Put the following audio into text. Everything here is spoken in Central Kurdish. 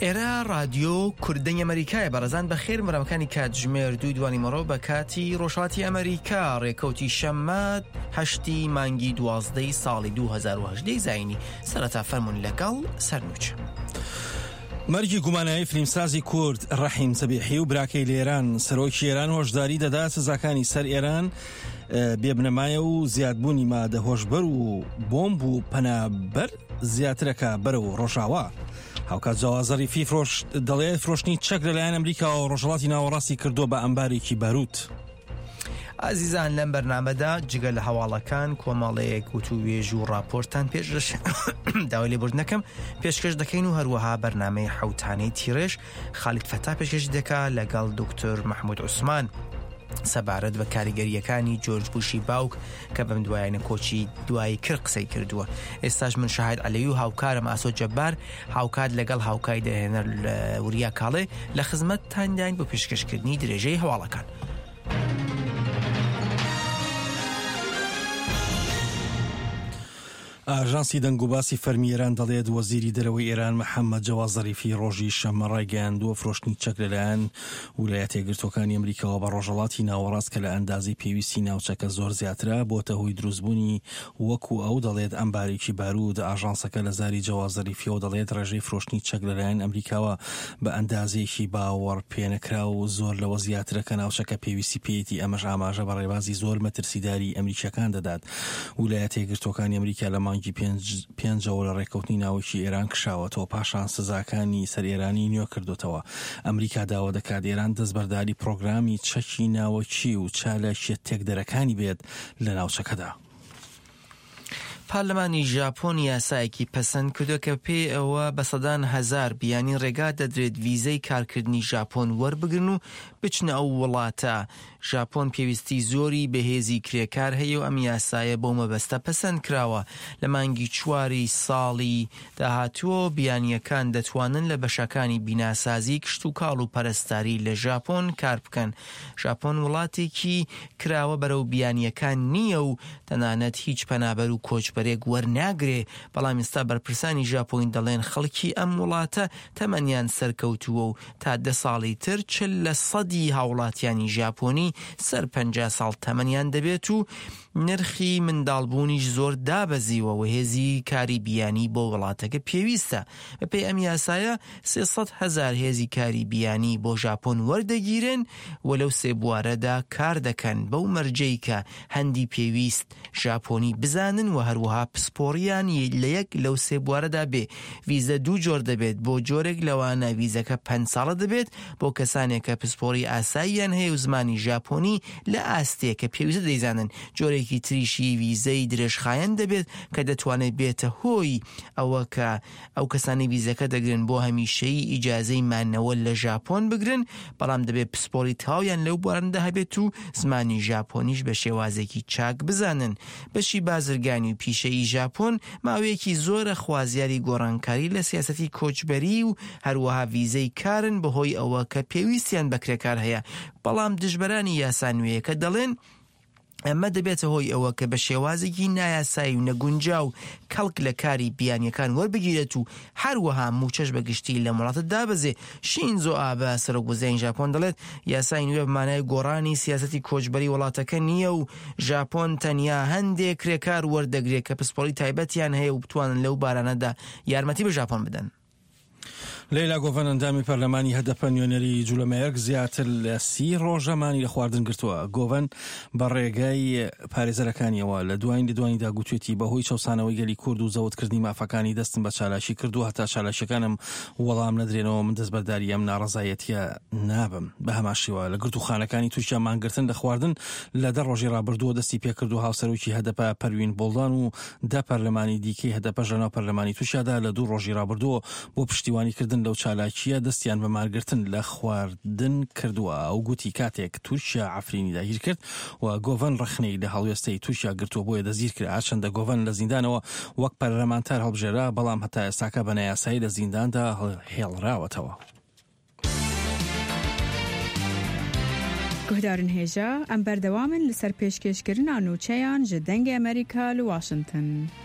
ئێرە رادیۆ کوردەی ئەمریکای بەڕێزان بەخێر بەڕێوەکانی کاتژمێر 2 دوانی مەڕۆ بە کاتی ڕۆژهەڵاتی ئەمریکا ڕێکەوتی شەممە 8 مانگی 12 ساڵی 2018 زاینی سەرەتا فەرموون لەگەڵ سەرنووچ. مەرگی گومانایی فیلمسازی کورد ڕەحیم سەبیحی و براکەی لە ئێران سەرۆکی ئێران هۆشداری دەدا سزاکانی سەر ئێران بێبنەمایە و زیادبوونی مادە هۆشبەر و بۆمب و پەنابەر زیاترەکە بەرەو ڕۆژاوا. هاوکات جاواز زەریفی دەڵێت فرۆشتنی چەک لەلایەن ئەمریکا و ڕۆژهەڵاتی ناوەڕاستی کردووە بە ئەمبارێکی باروت. ئازیزان لەم بەرنامەدا جگە لە هەواڵەکان کۆمەڵەیەک وتووێژ و راپۆرتان پێشش داوای لێبوردنەکەم پێشکەش دەکەین و هەروەها بەرنامەی حەوتانەی تیرێش خالید فەتا پێشکەش دەکا لەگەڵ دکتۆر مەحموود عوسمان سەبارەت بە کاریگەریەکانی جۆرج بوشی باوک کە بەم دوایانە کۆچی دوایی کرد قسەی کردووە. ئێستاش من شاهید عەلەوی و هاوکارم ئاسۆ جەبار هاوکات لەگەڵ هاوکای دەهێنەر وریا کاڵێ لە خزمەتتانداین بۆ پێشکەشکردنی درێژەی هەواڵەکان. ئاژانسی دەنگ و باسی فەرمی ئێران دەڵێت وەزیری دەرەوەی ئێران محەممەد جەواز زەریفی ڕۆژی شەممە ڕایگەیاندووە فرۆشتنی چەک لەلایەن ویلایەتە یەکگرتووەکانی ئەمریکاوە بە ڕۆژهەڵاتی ناوەڕاست کە لە ئەندازی پێویستی ناوچەکە زۆر زیاترە بۆتە هۆی دروستبوونی وەکو ئەو دەڵێت ئەمبارێکی بارود. ئاژانسەکە لە زاری جەواز زەریفیەوە دەڵێت ڕێژەی فرۆشتنی چەک لەلایەن ئەمریکاوە بە ئەندازەیەکی باوەڕ پێنەکرا و زۆر لەوە زیاترە کە ناوچەکە پێویستی پێیەتی ئەمەش ئاماژە بە ڕێبازی زۆر مەترسیداری ئەمریکیەکان دەدات. ویلایەتە یەکگرتووەکانی ئەمریکا لە مانگی پێنجەوە لە ڕێکەوتنی ناوەکی ئێران کشاوەتەوە پاشان سزاکانی سەر ئێرانی نوێ کردوتەوە. ئەمریکا داوا دەکات ئێران دەستبەرداری پرۆگرامی چەکی ناوەکی و چالەشیە تێکدەرەکانی بێت لە ناوچەکەدا. پارلەمانی ژاپۆن یاسایەکی پەسەند کردووە کە پێی ئەوە بە سەدان هەزار بیانی ڕێگا دەدرێت ڤیزەی کارکردنی ژاپۆن وەربگرن و بچنە ئەو وڵاتە. ژاپۆن پێویستی زۆری بەهێزی کرێکار هەیە و ئەم یاسایە بۆ مەبەستە پەسەند کراوە. لە مانگی چواری ساڵی داهاتووە بیانیەکان دەتوانن لە بەشەکانی بیناسازی کشت و کاڵ و پەرستاری لە ژاپۆن کار بکەن. ژاپۆن وڵاتێکی کراوە بەرەو بیانیەکان نییە و تەنانەت هیچ پەنابەر و کۆچبەرێک وەرناگرێ، بەڵام ئێستا بەرپرسانی ژاپۆن دەڵێن خەڵکی ئەم وڵاتە تەمەنیان سەرکەوتووە و تا 10 ساڵی تر 40% هاوڵاتیانی ژاپۆنی سەر 50 ساڵ تەمەنیان دەبێت و نرخی منداڵبوونیش زۆر دابەزیوە و هێزی کاری بیانی بۆ وڵاتەکە پێویستە. بەپێی ئەم یاسایە 300,000 هێزی کاری بیانی بۆ ژاپۆن وەردەگیرن و لەو سێ بوارەدا کار دەکەن بەو مەرجەی کە هەندی پێویست ژاپۆنی بزانن و هەروەها پسپۆڕیان لە یەک لەو سێ بوارەدا بێ. ڤیزە 2 جۆر دەبێت، بۆ جۆرێک لەوانە ڤیزەکە 5 ساڵە دەبێت بۆ کەسانێک کە پسپۆڕی ئاساییان هەیە و زمانی ژاپۆنی لە ئاستەیە کە پێویستە دەیزانن. جۆرێکی تریشی ڤیزەی درێژخایەن دەبێت کە دەتوانێت بێتە هۆی ئەوە کە ئەو کەسانی ڤیزەکە دەگرن بۆ هەمیشەیی ئیجازەی مانەوە لە ژاپۆن بگرن، بەڵام دەبێت پسپۆڕی تاویان لەو بوارەندا هەبێت و زمانی ژاپۆنیش بە شێوازێکی چاک بزانن. بەشی بازرگانی و پیشەیی ژاپۆن ماوەیەکی زۆرە خوازیاری گۆڕانکاری لە سیاسەتی کۆچبەری و هەروەها ڤیزەی کارن بەهۆی ئەوە کە پێویستیان بەکرێکار هەیە، بەڵام دژبەرانی یاسانوێیەکە دەڵێن ئەمە دەبێتە هۆی ئەوە کە بە شێوازێکی نایاسایی و نەگونجاو کەڵک لە کاری بیانیەکان وەربگیرێت و هەروەها موچەش بەگشتی لە وڵاتە دابەزێ. شینزۆ ئابە سەرۆکوزەرێکی ژاپۆن دەڵێت یاسای نوێ بەمانای گۆڕانی سیاسەتی کۆچبەری وڵاتەکە نییە و ژاپۆن تەنیا هەندێک کرێکار وەردەگرێت کە پسپۆڕی تایبەتیان هەیە و بتوانن لەو بارانەدا یارمەتی بە ژاپۆن بدەن. لەیلا گۆڤەن ئەندامی پەرلەمانی هەدەپە نوێنەری جوولەمەیەک زیاتر لە 30 ڕۆژەمانی لە خواردن گرتووە. گۆڤەن بە ڕێگای پارێزەرەکانیەوە لە دواییدا گوتوێتی بەهۆی چەوسانەوەی گەلی کورد و زەوتکردنی مافەکانی دەستم بە چالاشی کردو هەتا چالاشەکانم وەڵام نەدرێنەوە من دەستبەرداری ئەم ناڕەزایەتیە نابم. بە هەماشیوە لە گرتوخانەکانی تووشیا مانگرتن لە خواردن لە 10 ڕۆژی ڕابردووە دەستی پێکرد و هاوسەرۆکی هەدەپە پەروین بۆڵدان و 10 پەرلەمانی دیکەی هەدەپە ژەناو پەرلەمانی تووشیادا لە 2 ڕۆژی ڕابردووە بۆ پشتیوانیکردن لەو چالاکیە دەستیان بە مارگرتن لە خواردن کردووە. ئەو گوتی کاتێک تورکیا عەفرینی داگیر کرد و گۆڤەن ڕخنەی لە هەڵوێستەی تورکیا گرتووە بۆیە دەزیر کرد. چەندە گۆڤەن لە زیندانەوە وەک پەرلەمانتار هەڵبژێرا، بەڵام هەتا ئێستاکە بە نایاسایی لە زینداندا هێڵراوەتەوە. گوهدارن هێژە ئەم بەردەوامن لەسەر پێشکەشکردنا نوچەیان ji dengê Amerîka li Washington.